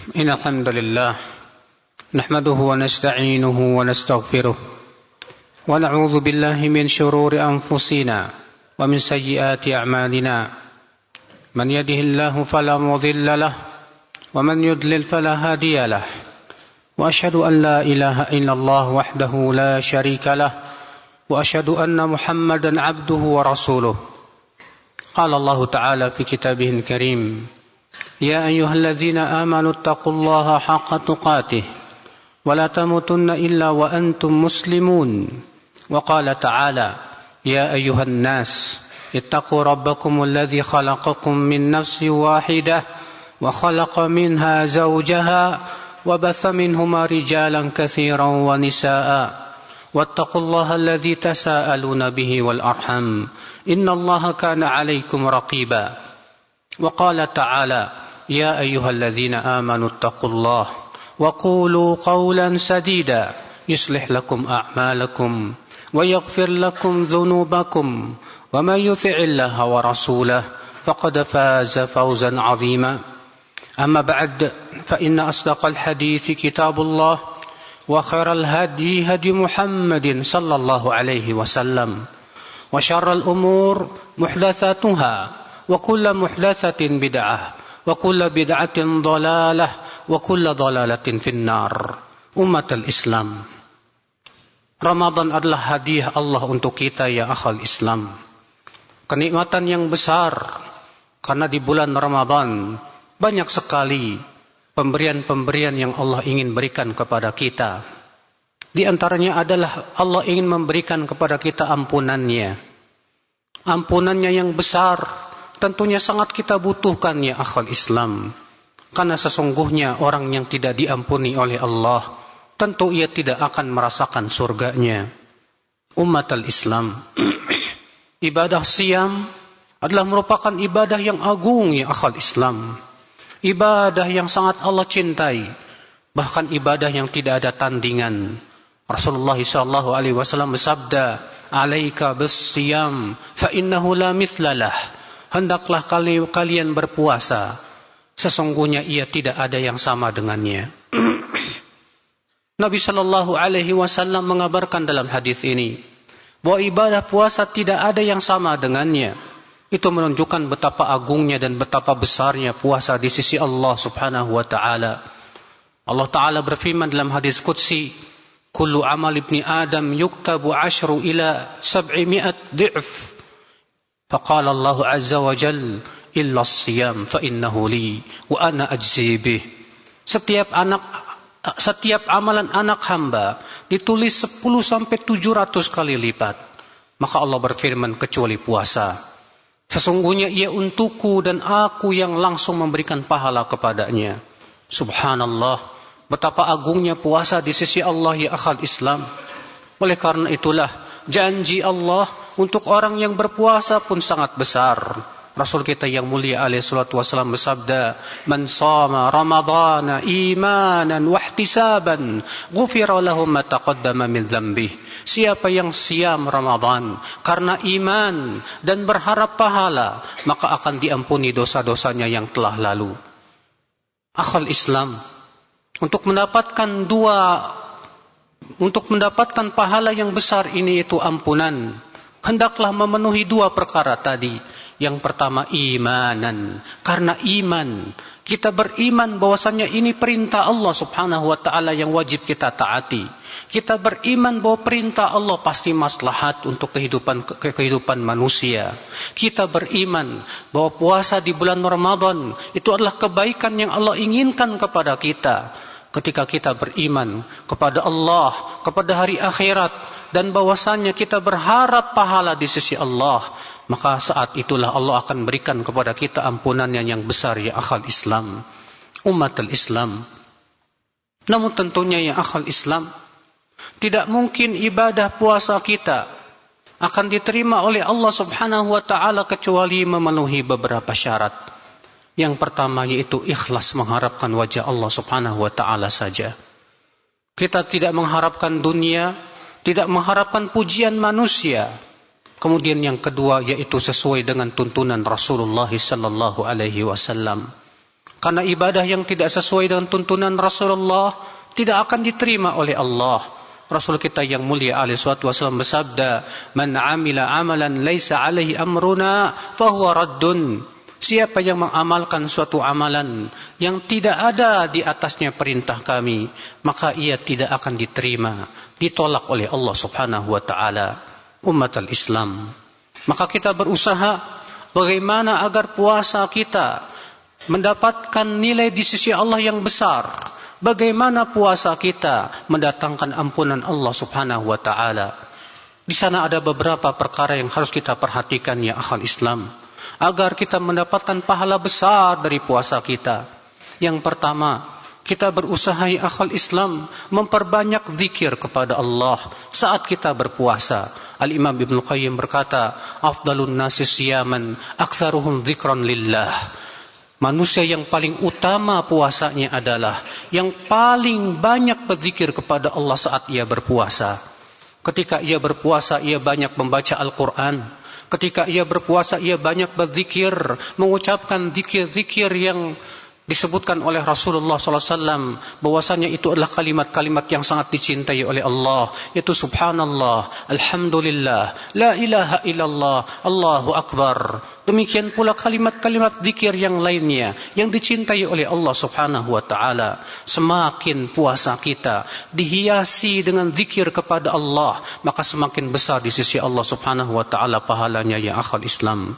إن الحمد لله نحمده ونستعينه ونستغفره ونعوذ بالله من شرور أنفسنا ومن سيئات أعمالنا من يهده الله فلا مضل له ومن يضلل فلا هادي له وأشهد أن لا إله إلا الله وحده لا شريك له وأشهد أن محمدا عبده ورسوله قال الله تعالى في كتابه الكريم يا أيها الذين آمنوا اتقوا الله حق تقاته ولا تموتن إلا وأنتم مسلمون وقال تعالى يا أيها الناس اتقوا ربكم الذي خلقكم من نفس واحدة وخلق منها زوجها وبث منهما رجالا كثيرا ونساء واتقوا الله الذي تساءلون به والأرحم إن الله كان عليكم رقيبا وقال تعالى يا أيها الذين آمنوا اتقوا الله وقولوا قولا سديدا يصلح لكم أعمالكم ويغفر لكم ذنوبكم ومن يطع الله ورسوله فقد فاز فوزا عظيما أما بعد فإن أصدق الحديث كتاب الله وخير الهدي هدي محمد صلى الله عليه وسلم وشر الأمور محدثاتها وكل محدثة بدعة وكل بدعة ضلالة وكل ضلالة في النار. Umat al-Islam, Ramadan adalah hadiah Allah untuk kita ya akhal Islam. Kenikmatan yang besar, karena di bulan Ramadan banyak sekali pemberian-pemberian yang Allah ingin berikan kepada kita. Di antaranya adalah Allah ingin memberikan kepada kita ampunannya. Ampunannya yang besar tentunya sangat kita butuhkan ya akhwal Islam. Karena sesungguhnya orang yang tidak diampuni oleh Allah, tentu ia tidak akan merasakan surganya. Umat al-Islam, ibadah siyam adalah merupakan ibadah yang agung ya akhwal Islam. Ibadah yang sangat Allah cintai, bahkan ibadah yang tidak ada tandingan. Rasulullah SAW bersabda, "Alaika bis-siyam fa innahu la mithlalah." Hendaklah kalian berpuasa, sesungguhnya ia tidak ada yang sama dengannya. Nabi SAW mengabarkan dalam hadis ini bahwa ibadah puasa tidak ada yang sama dengannya. Itu menunjukkan betapa agungnya dan betapa besarnya puasa di sisi Allah Subhanahu wa taala. Allah taala berfirman dalam hadis qudsi, "Kullu amal ibni Adam yuktabu 10 ila 700 dhi'f." Faqala Allah azza wa jalla, "Illa as-siyam fa innahu li wa ana ajzi bih." Setiap amalan anak hamba ditulis 10 sampai 700 kali lipat. Maka Allah berfirman, kecuali puasa, sesungguhnya ia untukku dan aku yang langsung memberikan pahala kepadanya. Subhanallah, betapa agungnya puasa di sisi Allah ya akhal Islam. Oleh karena itulah janji Allah untuk orang yang berpuasa pun sangat besar. Rasul kita yang mulia alaihi salatu wasallam bersabda, "Man shama ramadhana imanan wa ihtisaban, ghufira lahu ma taqaddama min dzambi." Siapa yang siam Ramadan karena iman dan berharap pahala, maka akan diampuni dosa-dosanya yang telah lalu. Akhal Islam, untuk mendapatkan pahala yang besar ini, itu ampunan, hendaklah memenuhi 2 perkara tadi. Yang pertama imanan, karena iman kita beriman bahwasannya ini perintah Allah Subhanahu wa taala yang wajib kita taati. Kita beriman bahwa perintah Allah pasti maslahat untuk kehidupan manusia. Kita beriman bahwa puasa di bulan Ramadan itu adalah kebaikan yang Allah inginkan kepada kita. Ketika kita beriman kepada Allah, kepada hari akhirat, dan bahwasannya kita berharap pahala di sisi Allah, maka saat itulah Allah akan berikan kepada kita ampunannya yang besar ya akhal Islam. Umat al-Islam, namun tentunya ya akhal Islam, tidak mungkin ibadah puasa kita akan diterima oleh Allah Subhanahu wa taala kecuali memenuhi beberapa syarat. Yang pertama yaitu ikhlas, mengharapkan wajah Allah Subhanahu wa taala saja. Kita tidak mengharapkan dunia, tidak mengharapkan pujian manusia. Kemudian yang kedua yaitu sesuai dengan tuntunan Rasulullah sallallahu alaihi wasallam. Karena ibadah yang tidak sesuai dengan tuntunan Rasulullah tidak akan diterima oleh Allah. Rasul kita yang mulia alaihi salatu wasallam bersabda, "Man 'amila 'amalan laisa 'alaihi amruna fahuwa raddun." Siapa yang mengamalkan suatu amalan yang tidak ada di atasnya perintah kami, maka ia tidak akan diterima, ditolak oleh Allah Subhanahu wa taala. Umat al-Islam, maka kita berusaha bagaimana agar puasa kita mendapatkan nilai di sisi Allah yang besar. Bagaimana puasa kita mendatangkan ampunan Allah Subhanahu wa taala. Di sana ada beberapa perkara yang harus kita perhatikan ya akhal Islam, agar kita mendapatkan pahala besar dari puasa kita. Yang pertama, kita berusaha ya akhal Islam memperbanyak zikir kepada Allah saat kita berpuasa. Al-Imam Ibnu Qayyim berkata, "Afdalun nasi siyaman aktsaruhum dzikran lillah." Manusia yang paling utama puasanya adalah yang paling banyak berzikir kepada Allah saat ia berpuasa. Ketika ia berpuasa, ia banyak membaca Al-Quran. Ketika ia berpuasa, ia banyak berzikir, mengucapkan zikir-zikir yang disebutkan oleh Rasulullah SAW, bahwasanya itu adalah kalimat-kalimat yang sangat dicintai oleh Allah, yaitu subhanallah, alhamdulillah, la ilaha illallah, Allahu akbar. Demikian pula kalimat-kalimat zikir yang lainnya yang dicintai oleh Allah Subhanahu wa taala. Semakin puasa kita dihiasi dengan zikir kepada Allah, maka semakin besar di sisi Allah Subhanahu wa taala pahalanya ya akhal Islam.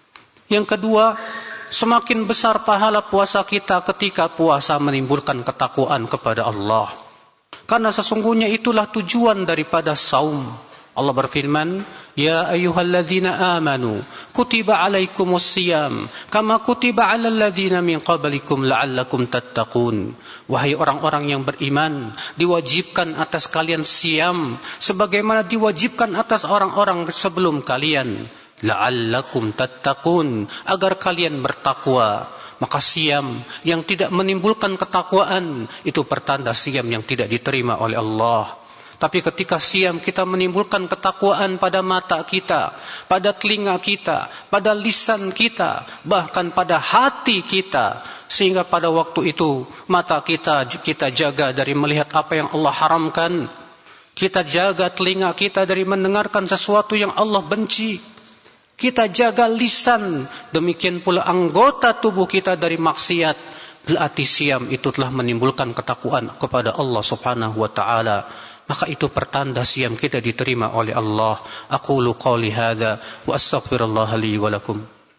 Yang kedua, semakin besar pahala puasa kita ketika puasa menimbulkan ketakwaan kepada Allah. Karena sesungguhnya itulah tujuan daripada saum. Allah berfirman, "Ya ayyuhalladzina amanu, kutiba alaikumus siyam, kama kutiba alal ladzina min qablikum la'allakum tattaqun." Wahai orang-orang yang beriman, diwajibkan atas kalian siam sebagaimana diwajibkan atas orang-orang sebelum kalian. La'allakum tattaqun, agar kalian bertakwa. Maka siam yang tidak menimbulkan ketakwaan itu pertanda siam yang tidak diterima oleh Allah. Tapi ketika siam kita menimbulkan ketakwaan pada mata kita, pada telinga kita, pada lisan kita, bahkan pada hati kita, sehingga pada waktu itu mata kita jaga dari melihat apa yang Allah haramkan, kita jaga telinga kita dari mendengarkan sesuatu yang Allah benci, kita jaga lisan, demikian pula anggota tubuh kita dari maksiat, berarti siam itu telah menimbulkan ketakwaan kepada Allah Subhanahu wa taala. Maka itu pertanda siam kita diterima oleh Allah. Aqulu qawli hadza wa astaghfirullah li wa lakum.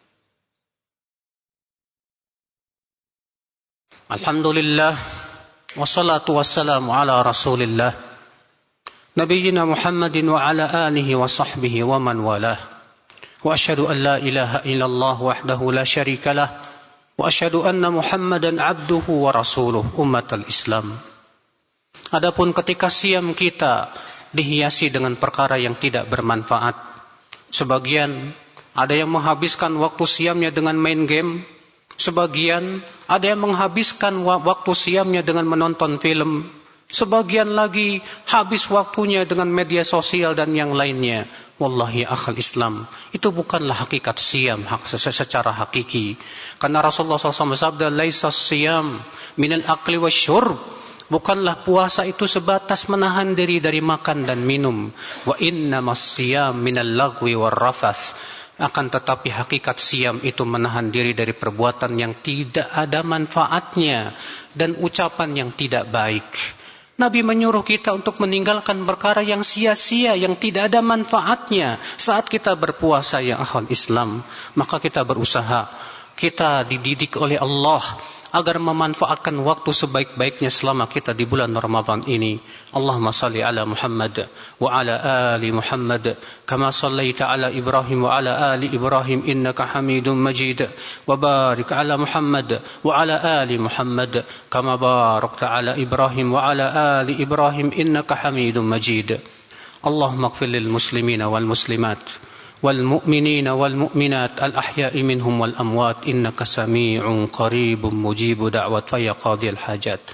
Alhamdulillah wassalatu wassalamu ala Rasulillah nabiyyina Muhammadin wa ala alihi wa sahbihi wa man walah. Wa asyhadu an la ilaha illallah wahdahu la syarika lah wa asyhadu anna Muhammadan abduhu wa rasuluh. Ummatal Islam, adapun ketika siam kita dihiasi dengan perkara yang tidak bermanfaat, sebagian ada yang menghabiskan waktu siamnya dengan main game, sebagian ada yang menghabiskan waktu siamnya dengan menonton film, sebagian lagi habis waktunya dengan media sosial dan yang lainnya. Wallahi akhal Islam, itu bukanlah hakikat siam secara hakiki. Karena Rasulullah SAW bersabda, "Laisa siyam minal akli wasyurb." Bukanlah puasa itu sebatas menahan diri dari makan dan minum. Wa innamas siyam minal lagwi war rafath. Akan tetapi hakikat siam itu menahan diri dari perbuatan yang tidak ada manfaatnya dan ucapan yang tidak baik. Nabi menyuruh kita untuk meninggalkan perkara yang sia-sia, yang tidak ada manfaatnya saat kita berpuasa ya akhwat Islam. Maka kita berusaha, kita dididik oleh Allah agar memanfaatkan waktu sebaik-baiknya selama kita di bulan Ramadan ini. Allahumma salli ala Muhammad wa ala ali Muhammad kama sallaita ala Ibrahim wa ala ali Ibrahim innaka Hamidum Majid, wa barik ala Muhammad wa ala ali Muhammad kama barakta ala Ibrahim wa ala ali Ibrahim innaka Hamidum Majid. Allahumma ighfir lil muslimina wal muslimat والمؤمنين والمؤمنات الأحياء منهم والأموات إنك سميع قريب مجيب دعوة يا قاضي الحاجات.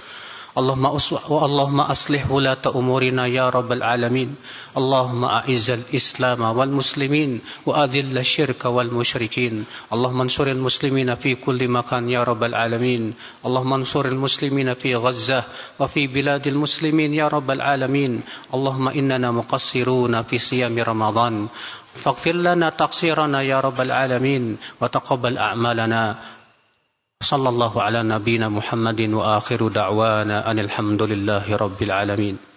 اللهم أصلح ولاة أمورنا يا رب العالمين. اللهم أعز الإسلام والمسلمين وأذل الشرك والمشركين. اللهم انصر المسلمين في كل مكان يا رب العالمين. اللهم انصر المسلمين في غزة وفي بلاد المسلمين يا رب العالمين. اللهم إننا مقصرون في صيام رمضان، فاغفر لنا تقصيرنا يا رب العالمين وتقبل أعمالنا. صلى الله على نبينا محمد وآخر دعوانا أن الحمد لله رب العالمين.